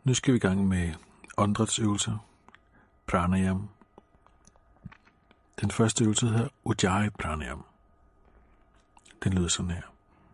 Nu skal vi i gang med åndedrætsøvelser, pranayam. Den første øvelse hedder Ujjayi Pranayam. Den lyder sådan her.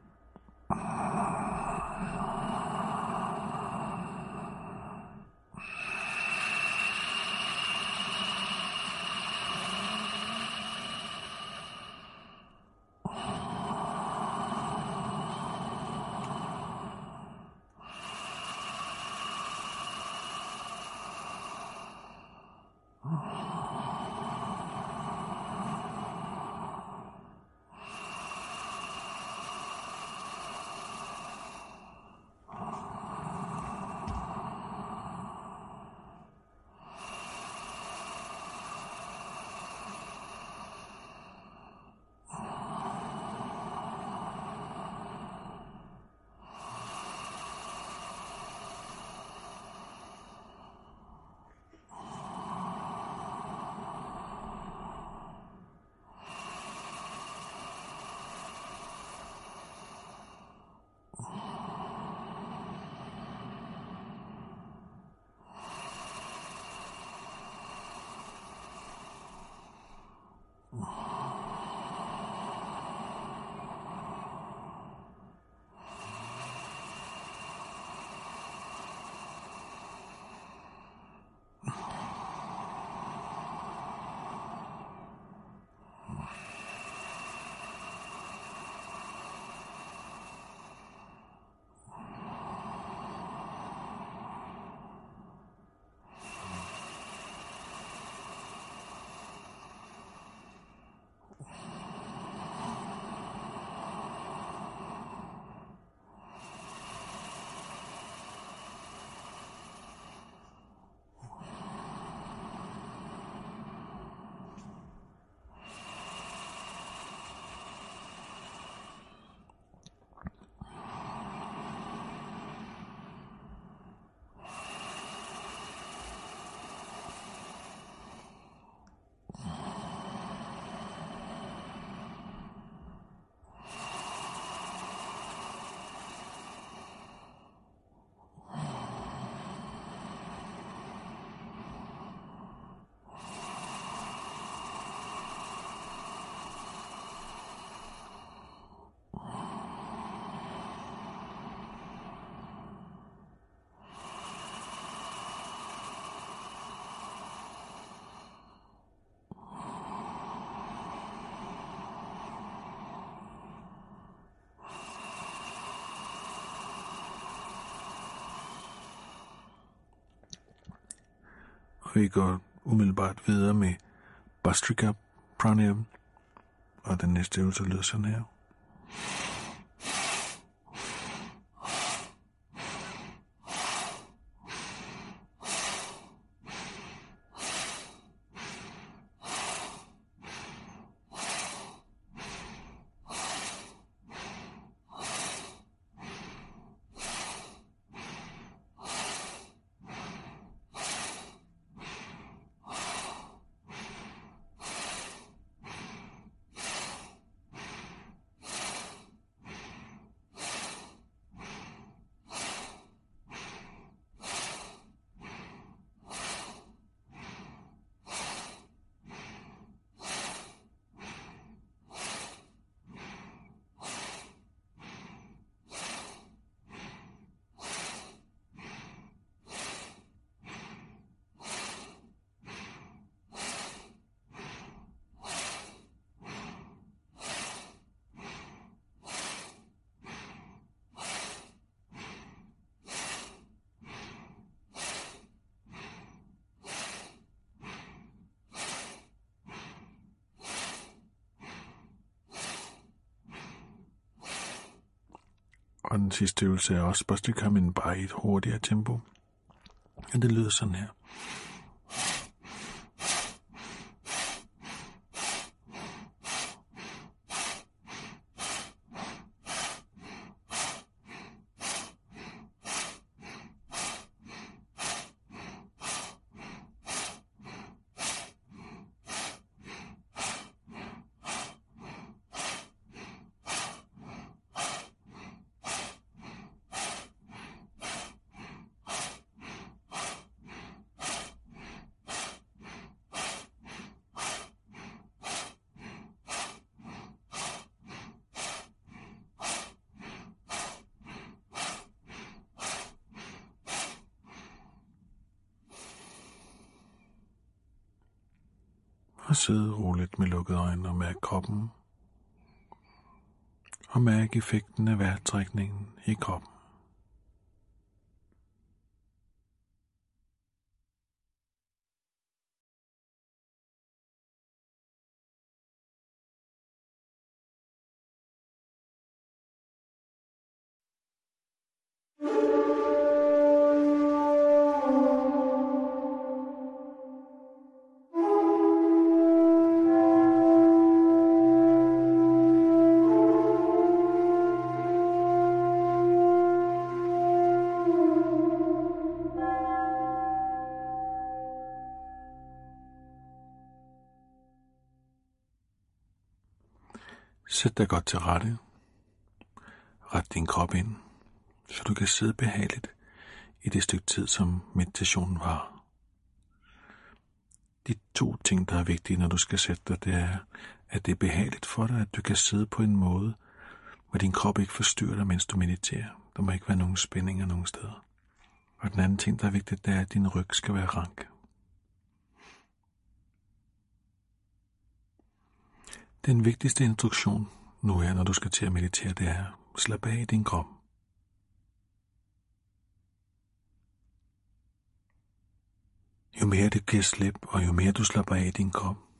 Og vi går umiddelbart videre med Bhastrika Pranayam, og den næste øvelse lyder sådan her. Og den sidste øvelse er også Bhastrika, men bare i et hurtigere tempo. Og det lyder sådan her. Og sidde roligt med lukkede øjne og mærke kroppen. Og mærke effekten af vejrtrækningen i kroppen. Sæt dig godt til rette. Ret din krop ind, så du kan sidde behageligt i det stykke tid, som meditationen varer. De 2 ting, der er vigtige, når du skal sætte dig, det er, at det er behageligt for dig, at du kan sidde på en måde, hvor din krop ikke forstyrrer dig, mens du mediterer. Der må ikke være nogen spændinger nogen steder. Og den anden ting, der er vigtigt, det er, at din ryg skal være rank. Den vigtigste instruktion nu her, når du skal til at meditere, det er, slap af i din krop. Jo mere det giver slip, og jo mere du slapper af i din krop,